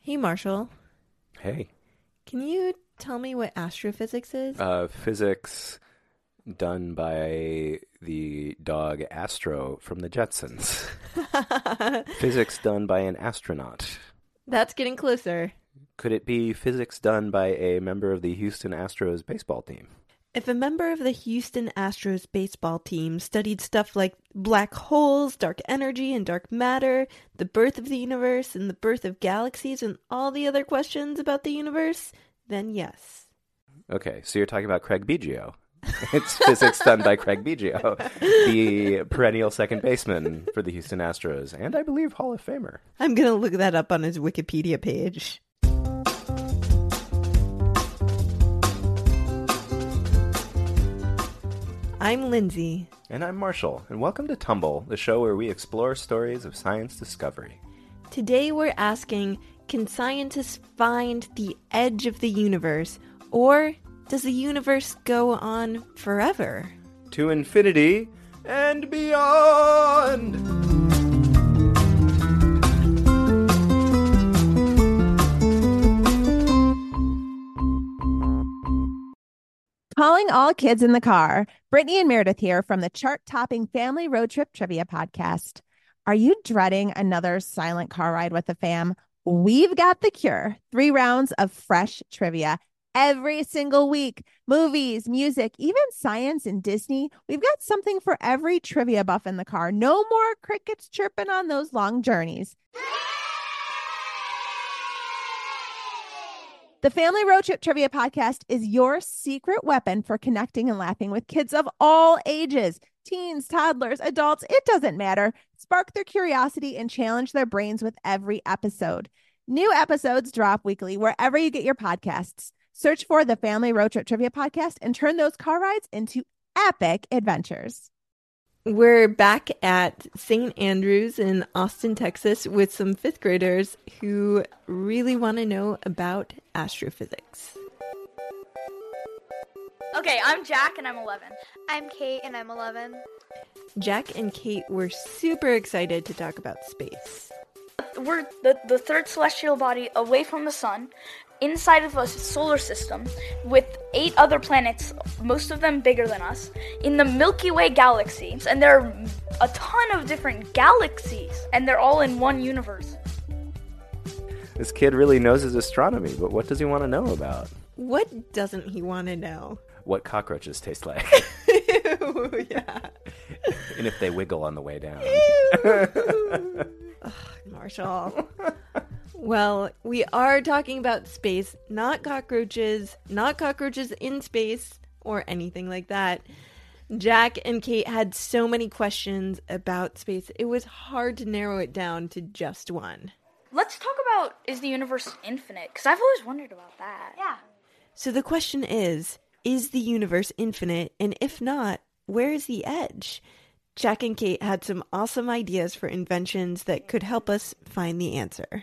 Hey, Marshall. Hey. Can you tell me what astrophysics is? Physics done by the dog Astro from the Jetsons. Physics done by an astronaut. That's getting closer. Could it be physics done by a member of the Houston Astros baseball team? If a member of the Houston Astros baseball team studied stuff like black holes, dark energy, and dark matter, the birth of the universe, and the birth of galaxies, and all the other questions about the universe, then yes. Okay, so you're talking about Craig Biggio. It's physics done by Craig Biggio, the perennial second baseman for the Houston Astros, and I believe Hall of Famer. I'm going to look that up on his Wikipedia page. I'm Lindsay. And I'm Marshall, and welcome to Tumble, the show where we explore stories of science discovery. Today we're asking, can scientists find the edge of the universe, or does the universe go on forever? To infinity and beyond! Calling all kids in the car. Brittany and Meredith here from the chart-topping Family Road Trip Trivia Podcast. Are you dreading another silent car ride with the fam? We've got the cure. 3 rounds of fresh trivia every single week. Movies, music, even science and Disney. We've got something for every trivia buff in the car. No more crickets chirping on those long journeys. The Family Road Trip Trivia Podcast is your secret weapon for connecting and laughing with kids of all ages. Teens, toddlers, adults, it doesn't matter. Spark their curiosity and challenge their brains with every episode. New episodes drop weekly wherever you get your podcasts. Search for the Family Road Trip Trivia Podcast and turn those car rides into epic adventures. We're back at St. Andrews in Austin, Texas with some 5th graders who really want to know about astrophysics. Okay, I'm Jack and I'm 11. I'm Kate and I'm 11. Jack and Kate were super excited to talk about space. We're the third celestial body away from the sun, inside of a solar system, with 8 other planets, most of them bigger than us, in the Milky Way galaxy. And there are a ton of different galaxies, and they're all in one universe. This kid really knows his astronomy, but what does he want to know about? What doesn't he want to know? What cockroaches taste like. Ew, yeah. And if they wiggle on the way down. Ugh, Marshall. Well, we are talking about space, not cockroaches in space, or anything like that. Jack and Kate had so many questions about space, it was hard to narrow it down to just one. Let's talk about, is the universe infinite? Because I've always wondered about that. Yeah. So the question is the universe infinite? And if not, where is the edge? Jack and Kate had some awesome ideas for inventions that could help us find the answer.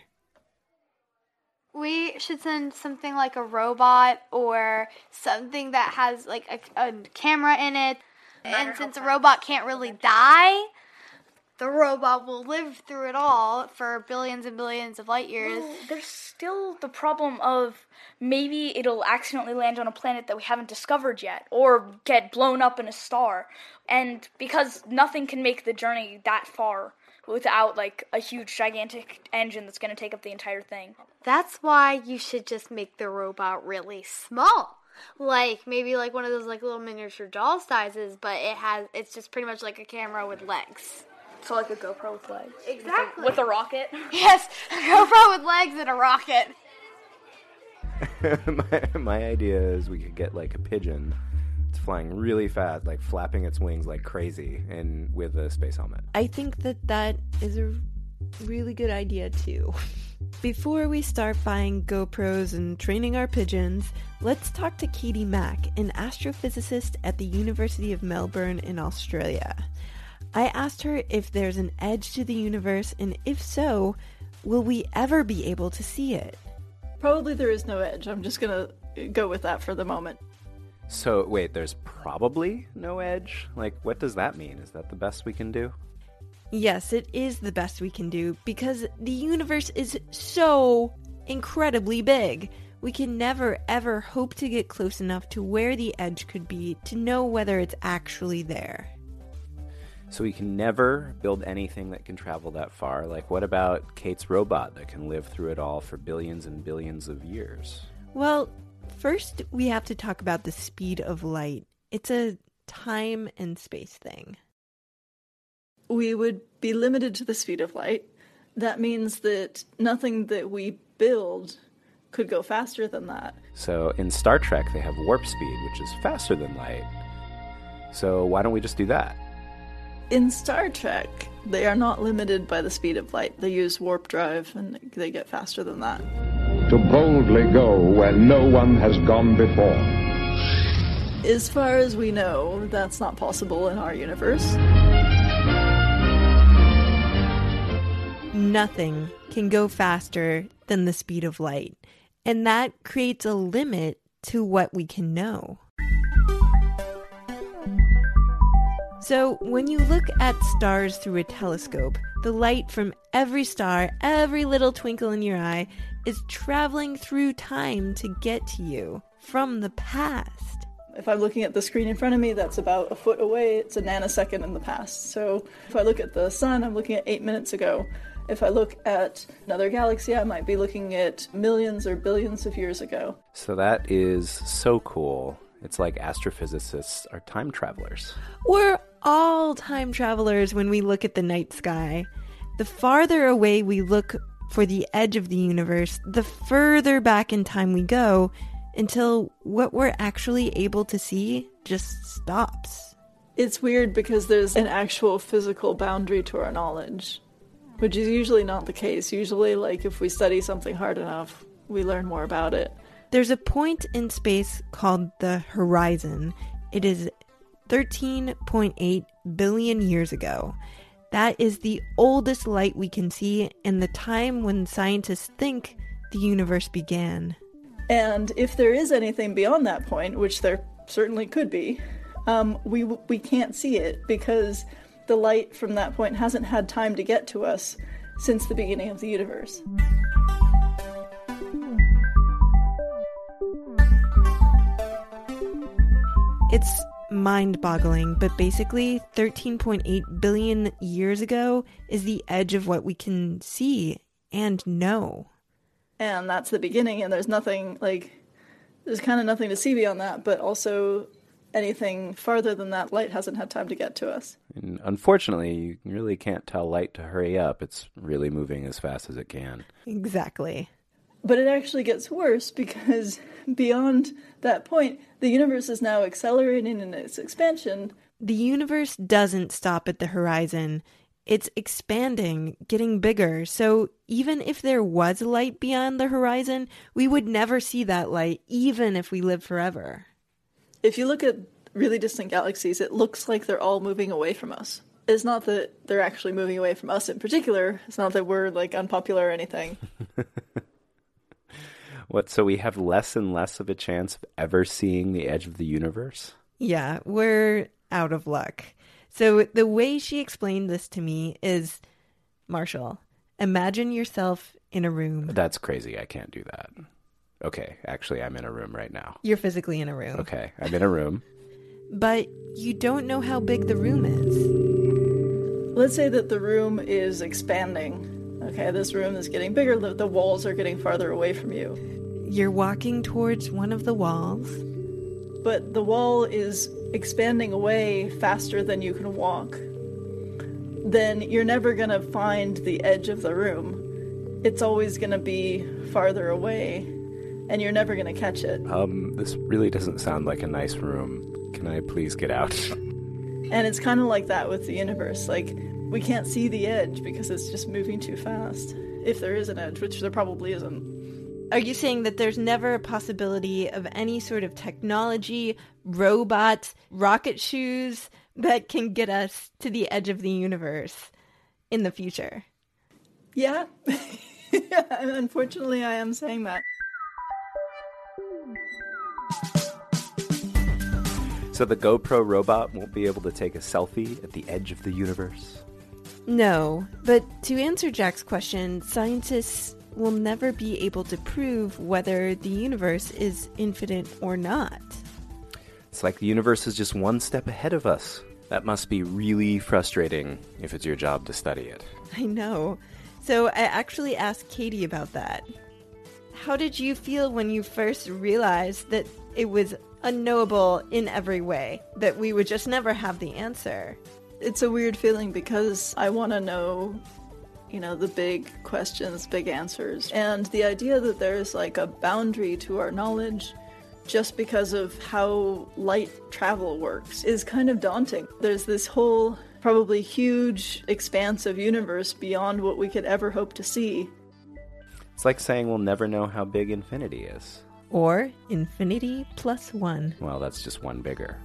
We should send something like a robot or something that has like a camera in it. And since a robot can't really die, the robot will live through it all for billions and billions of light years. Well, there's still the problem of maybe it'll accidentally land on a planet that we haven't discovered yet, or get blown up in a star. And because nothing can make the journey that far without like a huge gigantic engine that's going to take up the entire thing. That's why you should just make the robot really small. Like maybe like one of those like little miniature doll sizes, but it's just pretty much like a camera with legs. So like a GoPro with legs. Exactly. With a rocket. Yes, a GoPro with legs and a rocket. my idea is we could get like a pigeon. It's flying really fast, like flapping its wings like crazy, and with a space helmet. I think that is a really good idea too. Before we start buying GoPros and training our pigeons, let's talk to Katie Mack, an astrophysicist at the University of Melbourne in Australia. I asked her if there's an edge to the universe, and if so, will we ever be able to see it? Probably there is no edge. I'm just going to go with that for the moment. So, wait, there's probably no edge? Like, what does that mean? Is that the best we can do? Yes, it is the best we can do because the universe is so incredibly big. We can never ever hope to get close enough to where the edge could be to know whether it's actually there. So we can never build anything that can travel that far. Like, what about Kate's robot that can live through it all for billions and billions of years? Well, first we have to talk about the speed of light. It's a time and space thing. We would be limited to the speed of light. That means that nothing that we build could go faster than that. So in Star Trek, they have warp speed, which is faster than light. So why don't we just do that? In Star Trek, they are not limited by the speed of light. They use warp drive, and they get faster than that. To boldly go where no one has gone before. As far as we know, that's not possible in our universe. Nothing can go faster than the speed of light, and that creates a limit to what we can know. So when you look at stars through a telescope, the light from every star, every little twinkle in your eye, is traveling through time to get to you from the past. If I'm looking at the screen in front of me, that's about a foot away. It's a nanosecond in the past. So if I look at the sun, I'm looking at 8 minutes ago. If I look at another galaxy, I might be looking at millions or billions of years ago. So that is so cool. It's like astrophysicists are time travelers. We're all time travelers when we look at the night sky. The farther away we look for the edge of the universe, the further back in time we go until what we're actually able to see just stops. It's weird because there's an actual physical boundary to our knowledge, which is usually not the case. Usually, like, if we study something hard enough, we learn more about it. There's a point in space called the horizon. It is 13.8 billion years ago. That is the oldest light we can see and the time when scientists think the universe began. And if there is anything beyond that point, which there certainly could be, we can't see it because the light from that point hasn't had time to get to us since the beginning of the universe. It's mind-boggling, but basically 13.8 billion years ago is the edge of what we can see and know. And that's the beginning, and there's nothing, there's kind of nothing to see beyond that, but also anything farther than that, light hasn't had time to get to us. And unfortunately, you really can't tell light to hurry up. It's really moving as fast as it can. Exactly. But it actually gets worse because beyond that point, the universe is now accelerating in its expansion. The universe doesn't stop at the horizon. It's expanding, getting bigger. So even if there was light beyond the horizon, we would never see that light, even if we live forever. If you look at really distant galaxies, it looks like they're all moving away from us. It's not that they're actually moving away from us in particular. It's not that we're, unpopular or anything. What, so we have less and less of a chance of ever seeing the edge of the universe? Yeah, we're out of luck. So the way she explained this to me is, Marshall, imagine yourself in a room. That's crazy. I can't do that. Okay, actually, I'm in a room right now. You're physically in a room. Okay, I'm in a room. But you don't know how big the room is. Let's say that the room is expanding. Okay, this room is getting bigger. The walls are getting farther away from you. You're walking towards one of the walls. But the wall is expanding away faster than you can walk. Then you're never going to find the edge of the room. It's always going to be farther away, and you're never going to catch it. This really doesn't sound like a nice room. Can I please get out? And it's kind of like that with the universe. We can't see the edge because it's just moving too fast. If there is an edge, which there probably isn't. Are you saying that there's never a possibility of any sort of technology, robots, rocket shoes that can get us to the edge of the universe in the future? Yeah. Unfortunately, I am saying that. So the GoPro robot won't be able to take a selfie at the edge of the universe? No, but to answer Jack's question, scientists we'll never be able to prove whether the universe is infinite or not. It's like the universe is just one step ahead of us. That must be really frustrating if it's your job to study it. I know. So I actually asked Katie about that. How did you feel when you first realized that it was unknowable in every way, that we would just never have the answer? It's a weird feeling because I want to know, the big questions, big answers. And the idea that there's like a boundary to our knowledge just because of how light travel works is kind of daunting. There's this whole probably huge expanse of universe beyond what we could ever hope to see. It's like saying we'll never know how big infinity is. Or infinity plus one. Well, that's just one bigger.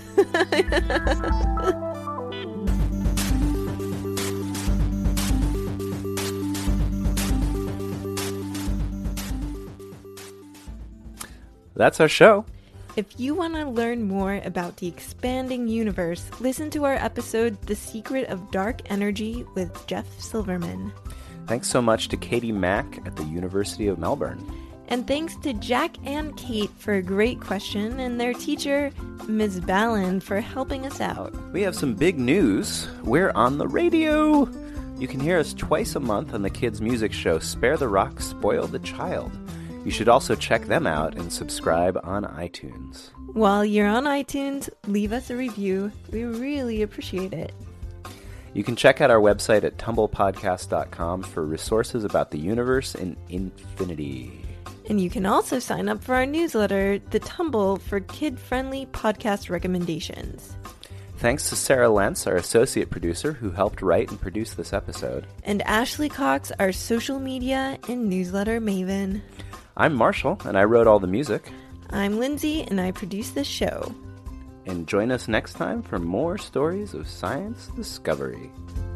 That's our show. If you want to learn more about the expanding universe, listen to our episode, The Secret of Dark Energy with Jeff Silverman. Thanks so much to Katie Mack at the University of Melbourne. And thanks to Jack and Kate for a great question, and their teacher, Ms. Ballin, for helping us out. We have some big news. We're on the radio. You can hear us twice a month on the kids' music show, Spare the Rock, Spoil the Child. You should also check them out and subscribe on iTunes. While you're on iTunes, leave us a review. We really appreciate it. You can check out our website at tumblepodcast.com for resources about the universe and infinity. And you can also sign up for our newsletter, The Tumble, for kid-friendly podcast recommendations. Thanks to Sarah Lentz, our associate producer, who helped write and produce this episode. And Ashley Cox, our social media and newsletter maven. I'm Marshall, and I wrote all the music. I'm Lindsay, and I produce this show. And join us next time for more stories of science discovery.